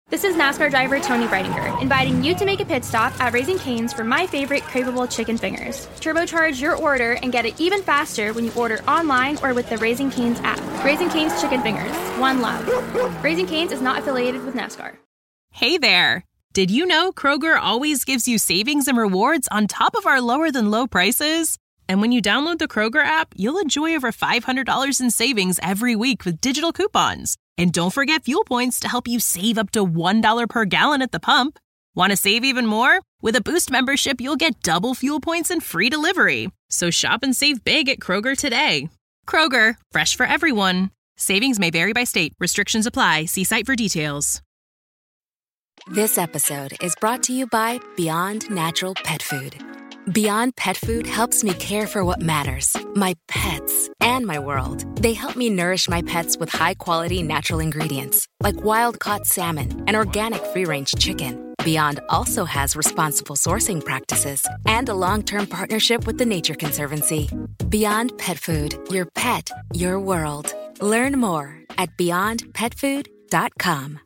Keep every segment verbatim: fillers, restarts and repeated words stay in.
This is NASCAR driver Tony Breidinger, inviting you to make a pit stop at Raising Cane's for my favorite craveable chicken fingers. Turbocharge your order and get it even faster when you order online or with the Raising Cane's app. Raising Cane's Chicken Fingers, one love. Raising Cane's is not affiliated with NASCAR. Hey there! Did you know Kroger always gives you savings and rewards on top of our lower-than-low prices? And when you download the Kroger app, you'll enjoy over five hundred dollars in savings every week with digital coupons. And don't forget fuel points to help you save up to one dollar per gallon at the pump. Want to save even more? With a Boost membership, you'll get double fuel points and free delivery. So shop and save big at Kroger today. Kroger, fresh for everyone. Savings may vary by state. Restrictions apply. See site for details. This episode is brought to you by Beyond Natural Pet Food. Beyond Pet Food helps me care for what matters, my pets, and my world. They help me nourish my pets with high-quality natural ingredients, like wild-caught salmon and organic free-range chicken. Beyond also has responsible sourcing practices and a long-term partnership with the Nature Conservancy. Beyond Pet Food, your pet, your world. Learn more at beyond pet food dot com.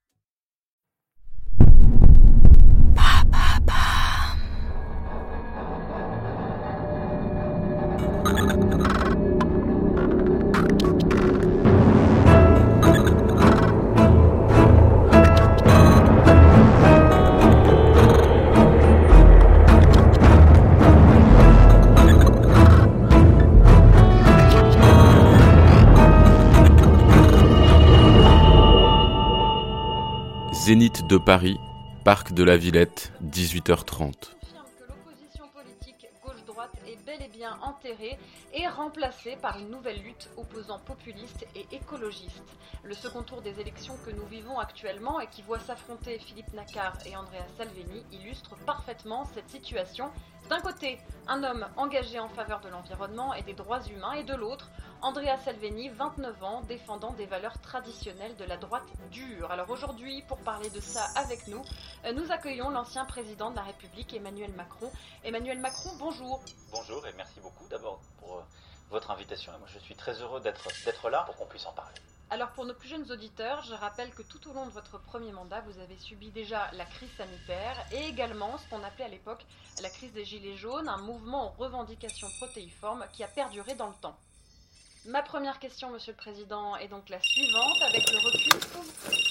Zénith de Paris, Parc de la Villette, dix-huit heures trente. Que l'opposition politique gauche-droite est bel et bien enterrée et remplacée par une nouvelle lutte opposant populistes et écologistes. Le second tour des élections que nous vivons actuellement et qui voit s'affronter Philippe Nachar et Andrea Salvini illustre parfaitement cette situation. D'un côté, un homme engagé en faveur de l'environnement et des droits humains, et de l'autre, Andrea Salvini, vingt-neuf ans, défendant des valeurs traditionnelles de la droite dure. Alors aujourd'hui, pour parler de ça avec nous, nous accueillons l'ancien président de la République, Emmanuel Macron. Emmanuel Macron, bonjour. Bonjour et merci beaucoup d'abord pour euh, votre invitation. Moi, je suis très heureux d'être, d'être là pour qu'on puisse en parler. Alors pour nos plus jeunes auditeurs, je rappelle que tout au long de votre premier mandat, vous avez subi déjà la crise sanitaire et également ce qu'on appelait à l'époque la crise des Gilets jaunes, un mouvement aux revendications protéiformes qui a perduré dans le temps. Ma première question, Monsieur le Président, est donc la suivante, avec le recul.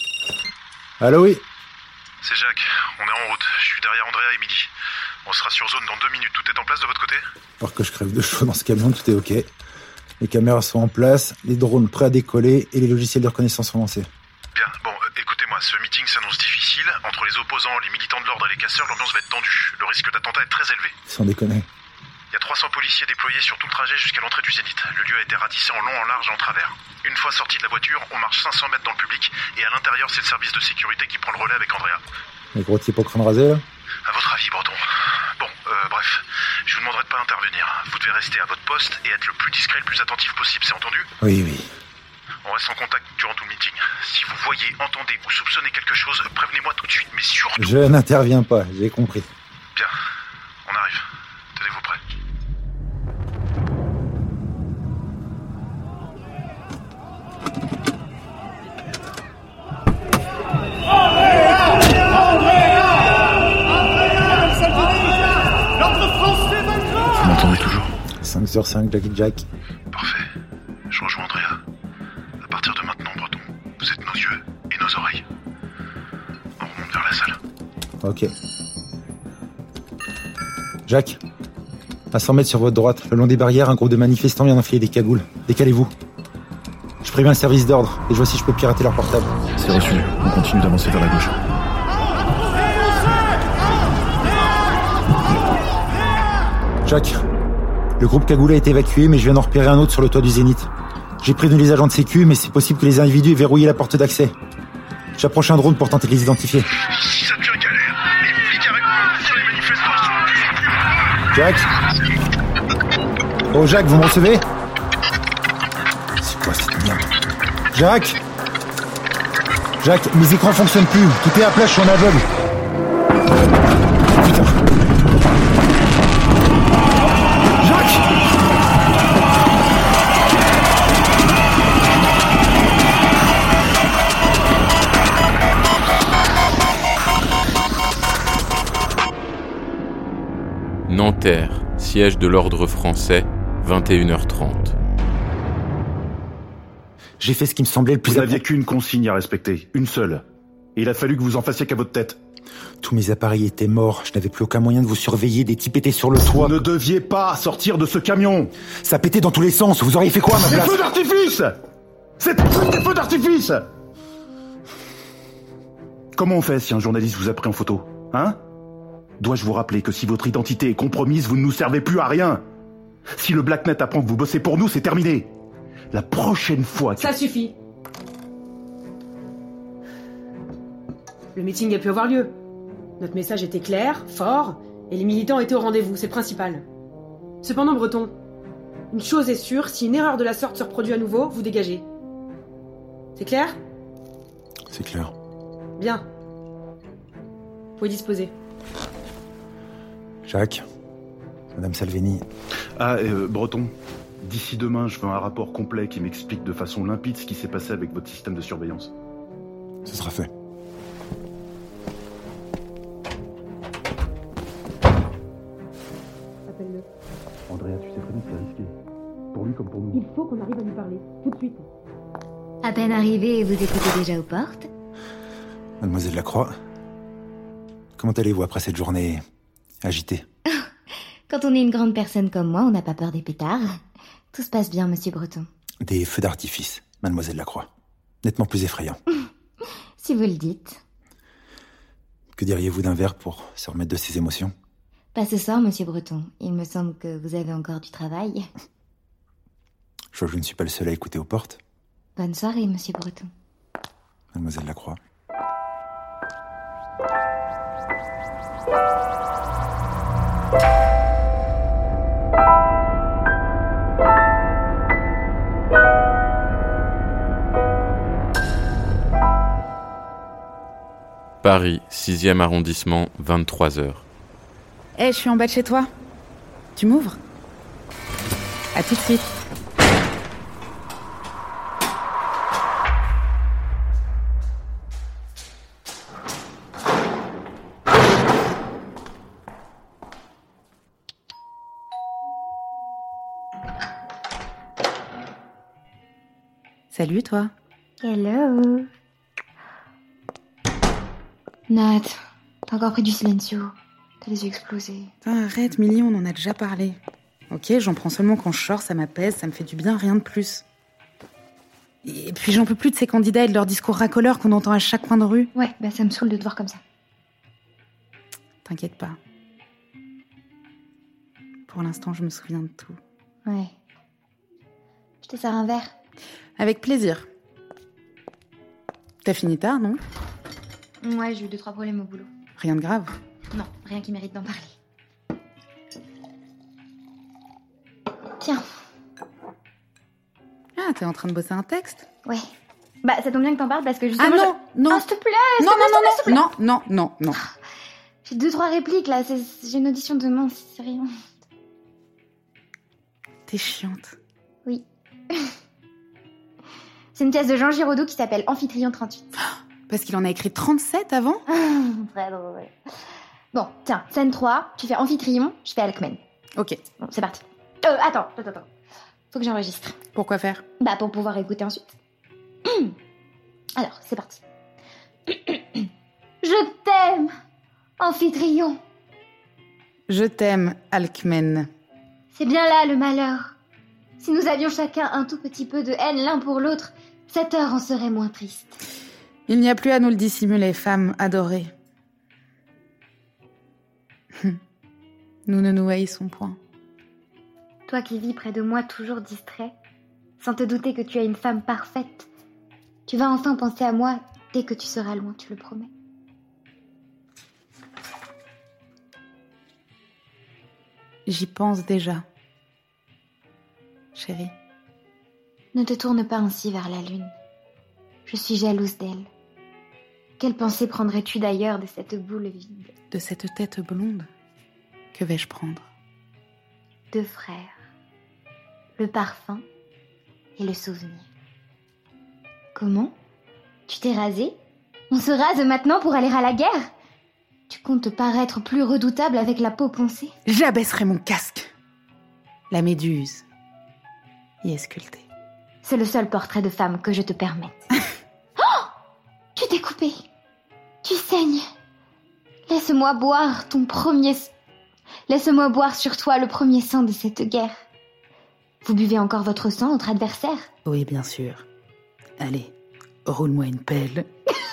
Allô, oui. C'est Jacques, on est en route. Je suis derrière Andrea et Midi. On sera sur zone dans deux minutes. Tout est en place de votre côté ? Alors que je crève de chaud dans ce camion, tout est ok. Les caméras sont en place, les drones prêts à décoller et les logiciels de reconnaissance sont lancés. Bien, bon, euh, écoutez-moi, ce meeting s'annonce difficile. Entre les opposants, les militants de l'ordre et les casseurs, l'ambiance va être tendue. Le risque d'attentat est très élevé. Sans déconner. Il y a trois cents policiers déployés sur tout le trajet jusqu'à l'entrée du Zénith. Le lieu a été ratissé en long, en large et en travers. Une fois sorti de la voiture, on marche cinq cents mètres dans le public et à l'intérieur, c'est le service de sécurité qui prend le relais avec Andrea. Les gros types au crâne rasé, là ? À votre avis, Breton ? Bon, euh, bref, je vous demanderai de pas intervenir. Vous devez rester à votre poste et être le plus discret et le plus attentif possible, c'est entendu ? Oui, oui. On reste en contact durant tout le meeting. Si vous voyez, entendez ou soupçonnez quelque chose, prévenez-moi tout de suite, mais surtout... Je n'interviens pas, j'ai compris. Bien, on arrive. Tenez-vous prêts. Vous m'entendez toujours ? cinq sur cinq, Jackie Jack. Parfait. Je rejoins Andrea. À partir de maintenant, Breton, vous êtes nos yeux et nos oreilles. On remonte vers la salle. Ok. Jacques, à cent mètres sur votre droite, le long des barrières, un groupe de manifestants vient d'enfiler des cagoules. Décalez-vous. Je préviens le service d'ordre et je vois si je peux pirater leur portable. C'est reçu. On continue d'avancer vers la gauche. Jacques, le groupe cagoulé a été évacué, mais je viens d'en repérer un autre sur le toit du Zénith. J'ai prévenu les agents de sécu, mais c'est possible que les individus aient verrouillé la porte d'accès. J'approche un drone pour tenter de les identifier. Si ça devient galère, les flics avec moi sur les manifestants. Jacques ? Oh Jacques, vous me recevez ? C'est quoi cette merde ? Jacques ? Jacques, mes écrans fonctionnent plus. Tout est à plat, je suis en aveugle. Putain. Nanterre, siège de l'ordre français, vingt et une heures trente. J'ai fait ce qui me semblait le plus... Vous n'aviez qu'une consigne à respecter, une seule. Et il a fallu que vous en fassiez qu'à votre tête. Tous mes appareils étaient morts, je n'avais plus aucun moyen de vous surveiller, des types étaient sur le toit. Vous ne deviez pas sortir de ce camion. Ça pétait dans tous les sens, vous auriez fait quoi à ma Des place? feux d'artifice. C'est des feux d'artifice. Comment on fait si un journaliste vous a pris en photo, hein? Dois-je vous rappeler que si votre identité est compromise, vous ne nous servez plus à rien? Si le Blacknet apprend que vous bossez pour nous, c'est terminé. La prochaine fois... Que... Ça suffit. Le meeting a pu avoir lieu. Notre message était clair, fort, et les militants étaient au rendez-vous, c'est le principal. Cependant, Breton, une chose est sûre, si une erreur de la sorte se reproduit à nouveau, vous dégagez. C'est clair? C'est clair. Bien. Vous pouvez disposer. Jacques, Madame Salvini. Ah, euh, Breton, d'ici demain, je veux un rapport complet qui m'explique de façon limpide ce qui s'est passé avec votre système de surveillance. Ce sera fait. Appelle-le. Andrea, tu sais très bien que c'est risqué. Pour lui comme pour nous. Il faut qu'on arrive à lui parler, tout de suite. À peine arrivé, vous écoutez déjà aux portes. Mademoiselle Lacroix, comment allez-vous après cette journée agitée? Quand on est une grande personne comme moi, on n'a pas peur des pétards. Tout se passe bien, monsieur Breton. Des feux d'artifice, Mademoiselle Lacroix. Nettement plus effrayant. Si vous le dites. Que diriez-vous d'un verre pour se remettre de ses émotions? Pas ce soir, monsieur Breton. Il me semble que vous avez encore du travail. Je vois que je ne suis pas le seul à écouter aux portes. Bonne soirée, monsieur Breton. Mademoiselle Lacroix. Paris, sixième arrondissement, vingt-trois heures. Eh, hey, je suis en bas de chez toi. Tu m'ouvres? À tout de suite. Salut, toi. Hello. Nat, t'as encore pris du silencio. T'as les yeux explosés. Putain, arrête, Milly, on en a déjà parlé. Ok, j'en prends seulement quand je sors, ça m'apaise, ça me fait du bien, rien de plus. Et puis j'en peux plus de ces candidats et de leurs discours racoleurs qu'on entend à chaque coin de rue. Ouais, bah ça me saoule de te voir comme ça. T'inquiète pas. Pour l'instant, je me souviens de tout. Ouais. Je te sers un verre. Avec plaisir. T'as fini tard, non? Ouais, j'ai eu deux, trois problèmes au boulot. Rien de grave? Non, rien qui mérite d'en parler. Tiens. Ah, t'es en train de bosser un texte? Ouais. Bah, ça tombe bien que t'en parles parce que justement... Ah non, je... non. Ah, s'il te plaît, non, non, non, non, non, non, non, non. J'ai deux, trois répliques, là. C'est... J'ai une audition demain, c'est sérieux. T'es chiante. Oui. C'est une pièce de Jean Giraudoux qui s'appelle Amphitryon trente-huit. Parce qu'il en a écrit trente-sept avant? Très drôle. Bon, tiens, scène trois, tu fais Amphitryon, je fais Alcmène. Ok. Bon, c'est parti. Euh, attends, attends, attends. Faut que j'enregistre. Pourquoi faire? Bah, pour pouvoir écouter ensuite. Alors, c'est parti. Je t'aime, Amphitryon. Je t'aime, Alcmène. C'est bien là le malheur. Si nous avions chacun un tout petit peu de haine l'un pour l'autre, cette heure en serait moins triste. Il n'y a plus à nous le dissimuler, femme adorée. Nous ne nous haïssons point. Toi qui vis près de moi toujours distrait, sans te douter que tu es une femme parfaite, tu vas enfin penser à moi dès que tu seras loin, tu le promets. J'y pense déjà. Chérie. Ne te tourne pas ainsi vers la lune. Je suis jalouse d'elle. Quelle pensée prendrais-tu d'ailleurs de cette boule vide? De cette tête blonde? Que vais-je prendre? Deux frères. Le parfum et le souvenir. Comment? Tu t'es rasé? On se rase maintenant pour aller à la guerre? Tu comptes paraître plus redoutable avec la peau poncée? J'abaisserai mon casque. La méduse y est sculptée. C'est le seul portrait de femme que je te permette. Oh! Tu t'es coupé. Tu saignes. Laisse-moi boire ton premier... Laisse-moi boire sur toi le premier sang de cette guerre. Vous buvez encore votre sang, notre adversaire? Oui, bien sûr. Allez, roule-moi une pelle.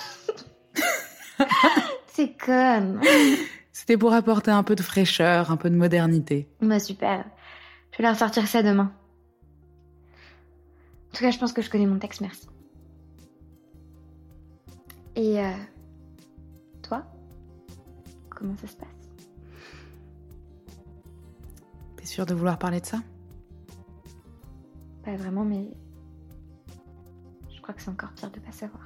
C'est conne. C'était pour apporter un peu de fraîcheur, un peu de modernité. Bah super. Je vais leur sortir ça demain. En tout cas, je pense que je connais mon texte, merci. Et euh, toi? Comment ça se passe? T'es sûre de vouloir parler de ça? Pas vraiment, mais je crois que c'est encore pire de pas savoir.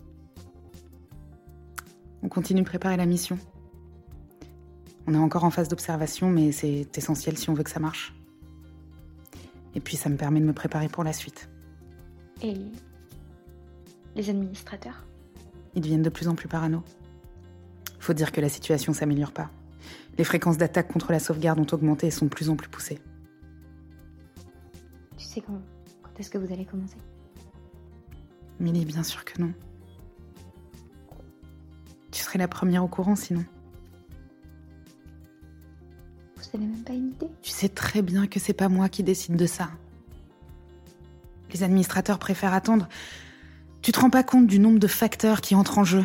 On continue de préparer la mission. On est encore en phase d'observation, mais c'est essentiel si on veut que ça marche. Et puis ça me permet de me préparer pour la suite. Et les administrateurs? Ils deviennent de plus en plus parano. Faut dire que la situation s'améliore pas. Les fréquences d'attaque contre la sauvegarde ont augmenté et sont de plus en plus poussées. Tu sais quand, quand est-ce que vous allez commencer? Millie, bien sûr que non. Tu serais la première au courant sinon. Vous avez même pas une idée? Tu sais très bien que c'est pas moi qui décide de ça. Les administrateurs préfèrent attendre. Tu te rends pas compte du nombre de facteurs qui entrent en jeu?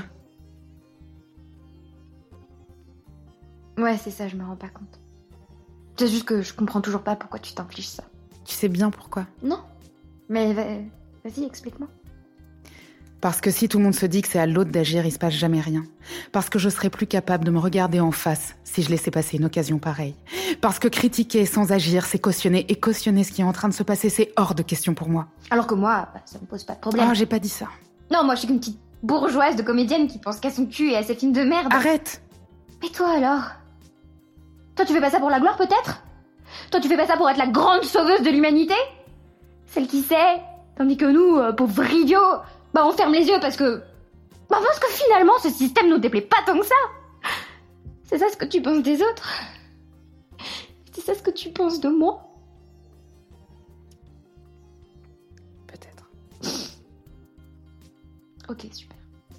Ouais, c'est ça, je me rends pas compte. C'est juste que je comprends toujours pas pourquoi tu t'infliges ça. Tu sais bien pourquoi? Non. Mais va- vas-y, explique-moi. Parce que si tout le monde se dit que c'est à l'autre d'agir, il se passe jamais rien. Parce que je serais plus capable de me regarder en face si je laissais passer une occasion pareille. Parce que critiquer sans agir, c'est cautionner. Et cautionner ce qui est en train de se passer, c'est hors de question pour moi. Alors que moi, bah, ça me pose pas de problème. Oh, j'ai pas dit ça. Non, moi je suis qu'une petite bourgeoise de comédienne qui pense qu'à son cul et à ses films de merde. Arrête! Mais toi alors? Toi tu fais pas ça pour la gloire peut-être? Toi tu fais pas ça pour être la grande sauveuse de l'humanité? Celle qui sait? Tandis que nous, euh, pauvres idiots, bah on ferme les yeux parce que... Bah parce que finalement ce système nous déplaît pas tant que ça. C'est ça ce que tu penses des autres? C'est ça ce que tu penses de moi? Peut-être. Ok, super.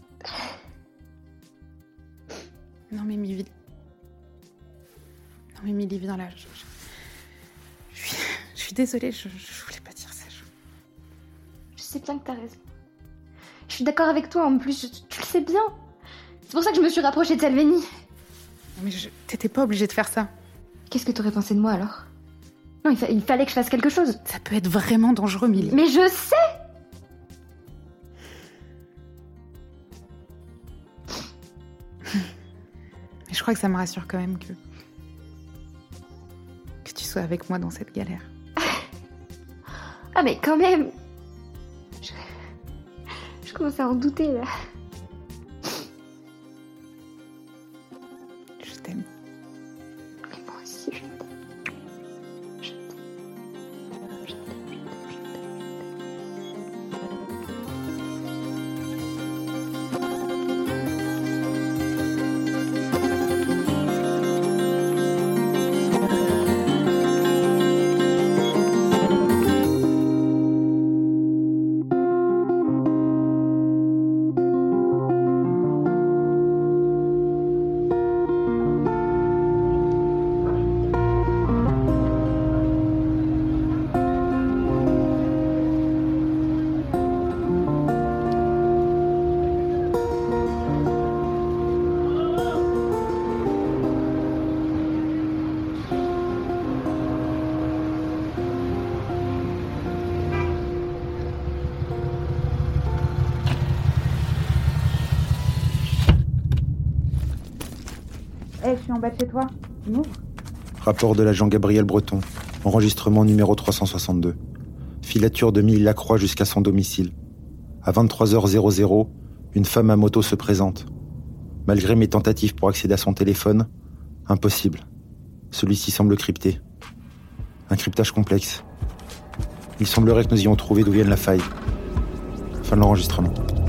Non mais Millie... Non mais Millie, viens là. Je, je... je suis... je suis désolée, je... je voulais pas dire ça. Je... Je sais bien que t'as raison. Je suis d'accord avec toi en plus, je... tu le sais bien. C'est pour ça que je me suis rapprochée de Salveni. Non mais je... t'étais pas obligée de faire ça. Qu'est-ce que t'aurais pensé de moi alors? Non, il, fa... il fallait que je fasse quelque chose. Ça peut être vraiment dangereux, Millie. Mais je sais! Mais je crois que ça me rassure quand même que... que tu sois avec moi dans cette galère. Ah mais quand même! Je, je commence à en douter là. Je t'aime. Mais moi aussi je t'aime. Je t'aime. Je t'aime, je t'aime, je t'aime. Hey, je suis en bas de chez toi. Tu m'ouvres? Rapport de l'agent Gabriel Breton. Enregistrement numéro trois cent soixante-deux. Filature de Millie Lacroix jusqu'à son domicile. À vingt-trois heures, une femme à moto se présente. Malgré mes tentatives pour accéder à son téléphone, impossible. Celui-ci semble crypté. Un cryptage complexe. Il semblerait que nous ayons trouvé d'où vienne la faille. Fin de l'enregistrement.